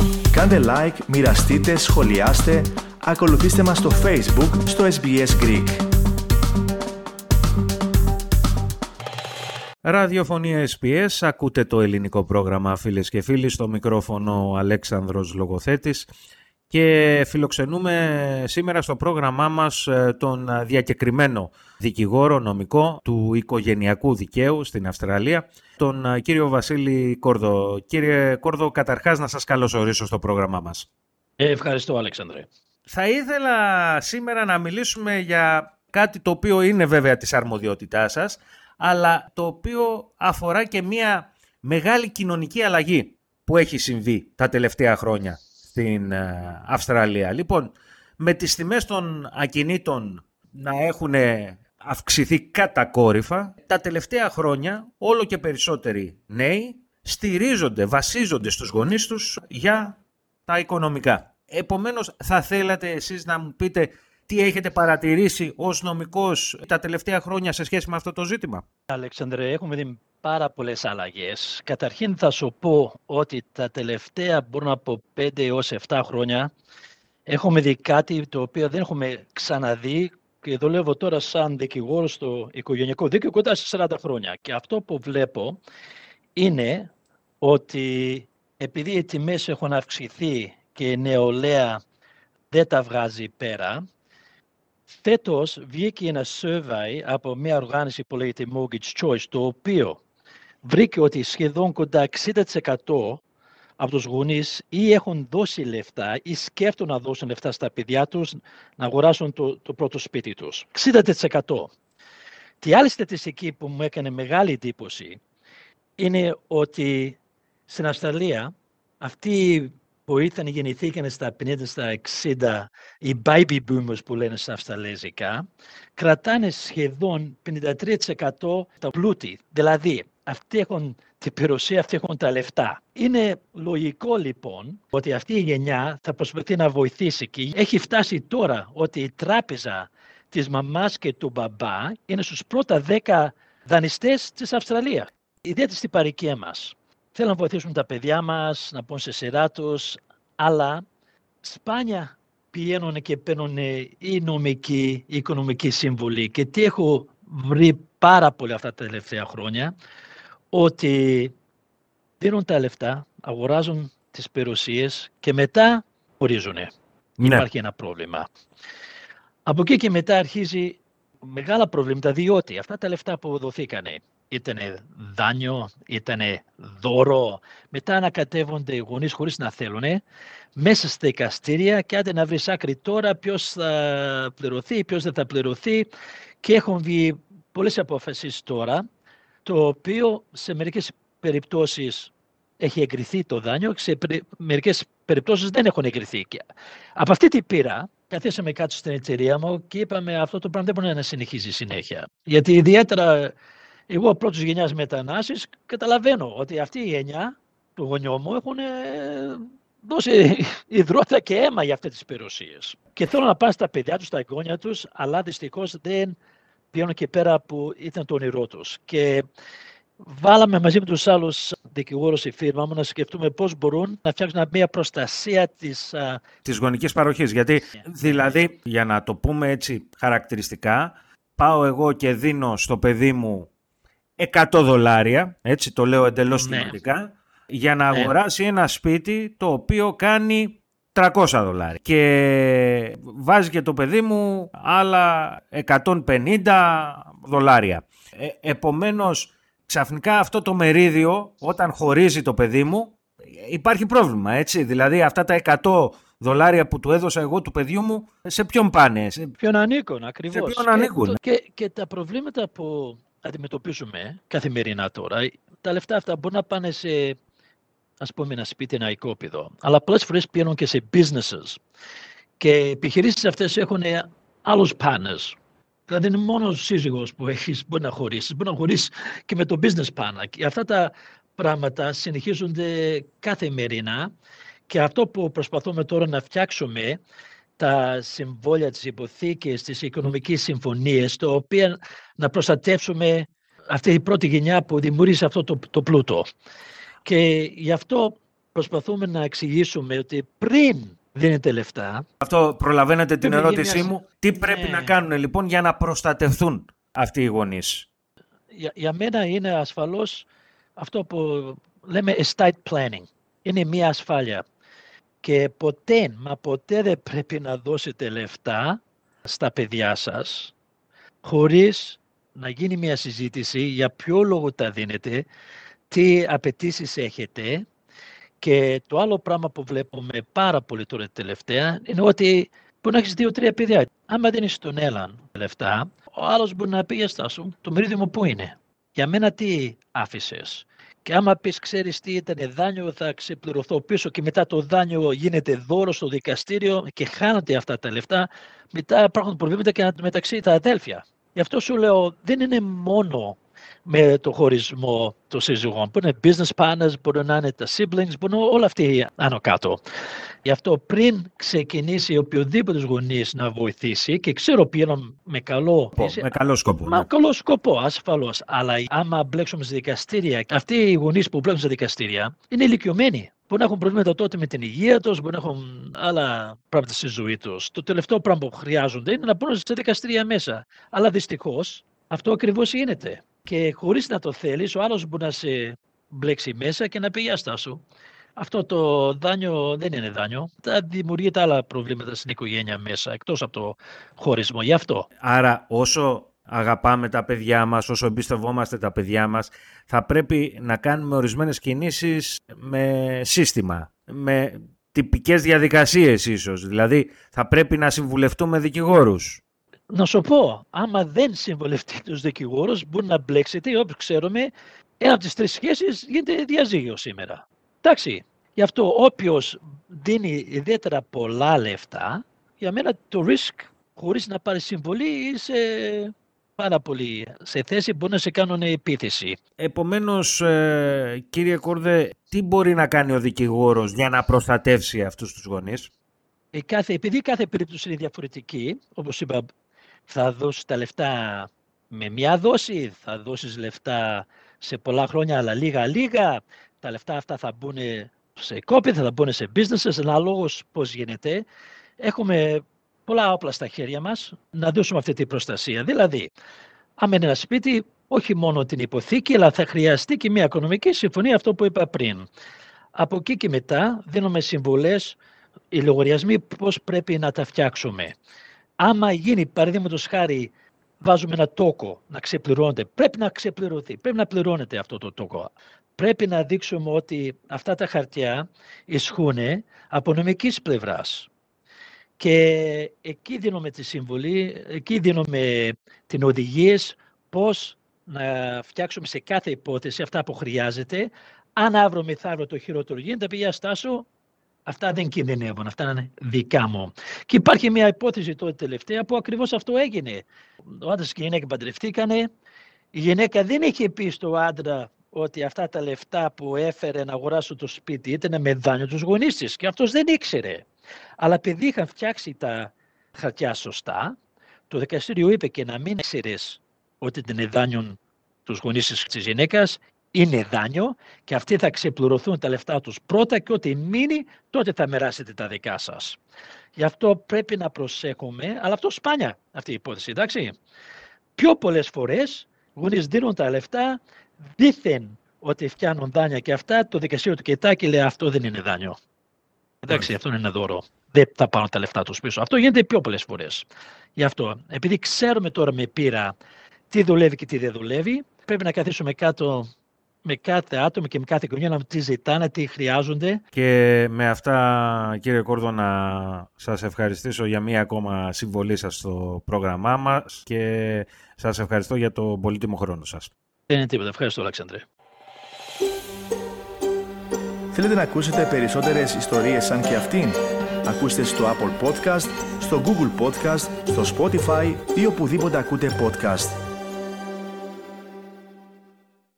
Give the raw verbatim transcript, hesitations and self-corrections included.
Κάντε like, μοιραστείτε, σχολιάστε, ακολουθήστε μας στο Facebook, στο ες μπι ες Greek. Ραδιοφωνία ες μπι ες, ακούτε το ελληνικό πρόγραμμα φίλες και φίλοι, στο μικρόφωνο ο Αλέξανδρος Λογοθέτης και φιλοξενούμε σήμερα στο πρόγραμμά μας τον διακεκριμένο δικηγόρο νομικό του οικογενειακού δικαίου στην Αυστραλία, τον κύριο Βασίλη Κόρδο. Κύριε Κόρδο, καταρχάς να σας καλωσορίσω στο πρόγραμμά μας. Ε, ευχαριστώ, Αλέξανδρε. Θα ήθελα σήμερα να μιλήσουμε για κάτι το οποίο είναι βέβαια της αρμοδιότητάς σας, αλλά το οποίο αφορά και μια μεγάλη κοινωνική αλλαγή που έχει συμβεί τα τελευταία χρόνια στην Αυστραλία. Λοιπόν, με τις τιμές των ακινήτων να έχουν αυξηθεί κατακόρυφα, τα τελευταία χρόνια όλο και περισσότεροι νέοι στηρίζονται, βασίζονται στους γονείς τους για τα οικονομικά. Επομένως, θα θέλατε εσείς να μου πείτε τι έχετε παρατηρήσει ως νομικός τα τελευταία χρόνια σε σχέση με αυτό το ζήτημα? Αλέξανδρε, έχουμε δει πάρα πολλές αλλαγές. Καταρχήν θα σου πω ότι τα τελευταία, μπορώ να πω, πέντε έως επτά χρόνια έχουμε δει κάτι το οποίο δεν έχουμε ξαναδεί και δουλεύω τώρα σαν δικηγόρος στο οικογενειακό δίκαιο κοντά σε σαράντα χρόνια. Και αυτό που βλέπω είναι ότι επειδή οι τιμές έχουν αυξηθεί και η νεολαία δεν τα βγάζει πέρα, φέτος βγήκε ένα survey από μια οργάνωση που λέγεται Mortgage Choice, το οποίο βρήκε ότι σχεδόν κοντά εξήντα τοις εκατό από τους γονείς ή έχουν δώσει λεφτά ή σκέφτονται να δώσουν λεφτά στα παιδιά τους να αγοράσουν το, το πρώτο σπίτι τους. εξήντα τοις εκατό. Τη άλλη στατιστική που μου έκανε μεγάλη εντύπωση είναι ότι στην Αυστραλία αυτοί που ήρθαν γεννηθήκαν στα πενήντα, στα εξήντα, οι baby boomers που λένε στα αυστραλέζικα, κρατάνε σχεδόν πενήντα τρία τοις εκατό τα πλούτη. Δηλαδή, αυτοί έχουν την περιουσία, αυτοί έχουν τα λεφτά. Είναι λογικό λοιπόν ότι αυτή η γενιά θα προσπαθεί να βοηθήσει και έχει φτάσει τώρα ότι η τράπεζα της μαμάς και του μπαμπά είναι στους πρώτα δέκα δανειστές της Αυστραλίας. Ιδιαίτερα στην παροικία μας. Θέλουν να βοηθήσουν τα παιδιά μας, να πούν σε σειρά τους, αλλά σπάνια πηγαίνουν και παίρνουν οι νομικοί, οι οικονομικοί σύμβουλοι. Και τι έχω βρει πάρα πολύ αυτά τα τελευταία χρόνια, ότι δίνουν τα λεφτά, αγοράζουν τις περιουσίες και μετά ορίζουν. Ναι. Υπάρχει ένα πρόβλημα. Από εκεί και μετά αρχίζει μεγάλα προβλήματα, διότι αυτά τα λεφτά που δοθήκανε, ήτανε δάνειο, ήτανε δώρο, μετά ανακατεύονται οι γονείς χωρίς να θέλουν, μέσα στα δικαστήρια και άντε να βρεις άκρη τώρα ποιος θα πληρωθεί, ποιος δεν θα πληρωθεί και έχουν βγει πολλές αποφάσεις τώρα, το οποίο σε μερικές περιπτώσεις έχει εγκριθεί το δάνειο, σε μερικές περιπτώσεις δεν έχουν εγκριθεί. Από αυτή την πείρα, καθίσαμε κάτω στην εταιρεία μου και είπαμε αυτό το πράγμα δεν μπορεί να συνεχίζει συνέχεια. Γιατί ιδιαίτερα εγώ πρώτης γενιάς μετανάστης καταλαβαίνω ότι αυτή η γενιά του γονιού μου έχουν δώσει υδρότα και αίμα για αυτές τις περιουσίες. Και θέλω να πάνε στα παιδιά τους, στα εγγόνια τους, αλλά δυστυχώς δεν πήγαιναν και πέρα που ήταν το όνειρό τους. Και βάλαμε μαζί με τους άλλους δικηγόρους στη φίρμα μου να σκεφτούμε πώς μπορούν να φτιάξουν μια προστασία της, της γονικής παροχής. Γιατί yeah. δηλαδή, για να το πούμε έτσι χαρακτηριστικά, πάω εγώ και δίνω στο παιδί μου εκατό δολάρια, έτσι το λέω εντελώς θυματικά, ναι. για να αγοράσει ναι. ένα σπίτι το οποίο κάνει τριακόσια δολάρια. Και βάζει και το παιδί μου άλλα εκατόν πενήντα δολάρια. Ε, επομένως, ξαφνικά αυτό το μερίδιο, όταν χωρίζει το παιδί μου, υπάρχει πρόβλημα, έτσι. Δηλαδή, αυτά τα εκατό δολάρια που του έδωσα εγώ του παιδιού μου, σε ποιον πάνε? Σε ποιον ανήκουν, ακριβώς. Σε ποιον ανήκουν. Και, και, και τα προβλήματα που αντιμετωπίζουμε καθημερινά τώρα, τα λεφτά αυτά μπορούν να πάνε σε, ας πούμε, ένα σπίτι, ένα οικόπεδο, αλλά πολλές φορές πηγαίνουν και σε businesses. Και οι επιχειρήσεις αυτές έχουν άλλους partners. Δηλαδή είναι μόνο ο σύζυγος που έχεις, μπορεί να χωρίσεις, μπορεί να χωρίσεις και με το business partner. Και αυτά τα πράγματα συνεχίζονται καθημερινά και αυτό που προσπαθούμε τώρα να φτιάξουμε, τα συμβόλαια, τις υποθήκες, τις οικονομικές συμφωνίες, το οποίο να προστατεύσουμε αυτή η πρώτη γενιά που δημιούργησε αυτό το, το πλούτο. Και γι' αυτό προσπαθούμε να εξηγήσουμε ότι πριν δίνετε λεφτά. Αυτό προλαβαίνετε την ερώτησή μιας... μου. Τι πρέπει ναι. να κάνουν λοιπόν για να προστατευτούν αυτοί οι γονείς? Για, για μένα είναι ασφαλώς αυτό που λέμε estate planning. Είναι μια ασφάλεια. Και ποτέ, μα ποτέ δεν πρέπει να δώσετε λεφτά στα παιδιά σας χωρίς να γίνει μια συζήτηση για ποιο λόγο τα δίνετε, τι απαιτήσεις έχετε. Και το άλλο πράγμα που βλέπουμε πάρα πολύ τώρα τελευταία είναι ότι μπορεί να έχεις δύο-τρία παιδιά. Άμα δίνεις στον έναν λεφτά, ο άλλος μπορεί να πει για στάσου, το μερίδιο μου πού είναι? Για μένα τι άφησες? Και άμα πεις, ξέρεις τι ήταν δάνειο, θα ξεπληρωθώ πίσω και μετά το δάνειο γίνεται δώρο στο δικαστήριο και χάνονται αυτά τα λεφτά, μετά υπάρχουν προβλήματα και μεταξύ τα αδέλφια. Γι' αυτό σου λέω, δεν είναι μόνο με το χωρισμό των σύζυγων. Μπορεί να είναι business partners, μπορεί να είναι τα siblings, μπορεί να είναι όλα αυτοί άνω κάτω. Γι' αυτό πριν ξεκινήσει οποιοδήποτε γονείς να βοηθήσει, και ξέρω πήραν με καλό, με καλό σκοπό. Με καλό σκοπό, ασφαλώς. Αλλά άμα μπλέξουμε σε δικαστήρια, αυτοί οι γονείς που μπλέξουν σε δικαστήρια είναι ηλικιωμένοι. Μπορεί να έχουν προβλήματα τότε με την υγεία τους, μπορεί να έχουν άλλα πράγματα στη ζωή τους. Το τελευταίο πράγμα που χρειάζονται είναι να μπουν σε δικαστήρια μέσα. Αλλά δυστυχώς αυτό ακριβώς γίνεται. Και χωρίς να το θέλεις, ο άλλος μπορεί να σε μπλέξει μέσα και να πει για στάσου. Αυτό το δάνειο δεν είναι δάνειο. Θα δημιουργείται άλλα προβλήματα στην οικογένεια μέσα, εκτός από το χωρισμό. Γι' αυτό. Άρα όσο αγαπάμε τα παιδιά μας, όσο εμπιστευόμαστε τα παιδιά μας, θα πρέπει να κάνουμε ορισμένες κινήσεις με σύστημα, με τυπικές διαδικασίες ίσως. Δηλαδή θα πρέπει να συμβουλευτούμε δικηγόρους. Να σου πω, άμα δεν συμβολευτεί τους δικηγόρους, μπορεί να μπλέξετε, όπως ξέρουμε, ένα από τις τρεις σχέσεις γίνεται διαζύγιο σήμερα. Εντάξει, γι' αυτό όποιος δίνει ιδιαίτερα πολλά λεφτά, για μένα το risk χωρίς να πάρει συμβολή είσαι πάρα πολύ σε θέση, μπορεί να σε κάνουν επίθεση. Επομένως, ε, κύριε Κόρδε, τι μπορεί να κάνει ο δικηγόρος για να προστατεύσει αυτούς τους γονείς? Η κάθε, επειδή κάθε περίπτωση είναι διαφορετική, όπως είπα, θα δώσεις τα λεφτά με μια δόση, θα δώσεις λεφτά σε πολλά χρόνια, αλλά λίγα-λίγα. Τα λεφτά αυτά θα μπουν σε κόπη, θα μπουν σε businesses, ανάλογος πώς γίνεται. Έχουμε πολλά όπλα στα χέρια μας να δώσουμε αυτή την προστασία. Δηλαδή, άμα είναι ένα σπίτι, όχι μόνο την υποθήκη, αλλά θα χρειαστεί και μια οικονομική συμφωνία, αυτό που είπα πριν. Από εκεί και μετά δίνουμε συμβουλές, οι λογαριασμοί πώς πρέπει να τα φτιάξουμε. Άμα γίνει, παραδείγματος χάρη, βάζουμε ένα τόκο να ξεπληρώνεται, πρέπει να ξεπληρωθεί, πρέπει να πληρώνεται αυτό το τόκο. Πρέπει να δείξουμε ότι αυτά τα χαρτιά ισχούν από νομικής πλευράς. Και εκεί δίνουμε τη συμβουλή, εκεί δίνουμε την οδηγίες πώς να φτιάξουμε σε κάθε υπόθεση αυτά που χρειάζεται. Αν αύριο μεθαύριο το χειρότερο γίνεται, παιδιά στάσου, αυτά δεν κινδυνεύουν, αυτά είναι δικά μου. Και υπάρχει μια υπόθεση τότε τελευταία που ακριβώς αυτό έγινε. Ο άντρας και η γυναίκα παντρευτήκανε. Η γυναίκα δεν είχε πει στο άντρα ότι αυτά τα λεφτά που έφερε να αγοράσουν το σπίτι ήταν με δάνειο τους γονείς της. Και αυτός δεν ήξερε. Αλλά επειδή είχαν φτιάξει τα χαρτιά σωστά, το δικαστήριο είπε και να μην ξέρεις ότι είναι δάνειο τους γονείς της γυναίκας, είναι δάνειο και αυτοί θα ξεπληρωθούν τα λεφτά τους πρώτα και ό,τι μείνει τότε θα μοιράσετε τα δικά σας. Γι' αυτό πρέπει να προσέχουμε, αλλά αυτό σπάνια αυτή η υπόθεση, εντάξει. Πιο πολλές φορές γονείς δίνουν τα λεφτά δήθεν ότι φτιάνουν δάνεια και αυτά, το δικαστήριο του κοιτάει και λέει αυτό δεν είναι δάνειο. Εντάξει, αυτό είναι ένα δώρο. Δεν θα πάρουν τα λεφτά τους πίσω. Αυτό γίνεται πιο πολλές φορές. Γι' αυτό, επειδή ξέρουμε τώρα με πείρα τι δουλεύει και τι δεν δουλεύει, πρέπει να καθίσουμε κάτω με κάθε άτομο και με κάθε κοινωνία να τι ζητάνε, τι χρειάζονται. Και με αυτά, κύριε Κόρδο, να σας ευχαριστήσω για μία ακόμα συμβολή σας στο πρόγραμμά μας και σας ευχαριστώ για το πολύτιμο χρόνο σας. Δεν είναι τίποτα. Ευχαριστώ, Αλέξανδρε. Θέλετε να ακούσετε περισσότερες ιστορίες σαν και αυτήν? Ακούστε στο Apple Podcast, στο Google Podcast, στο Spotify ή οπουδήποτε ακούτε podcast.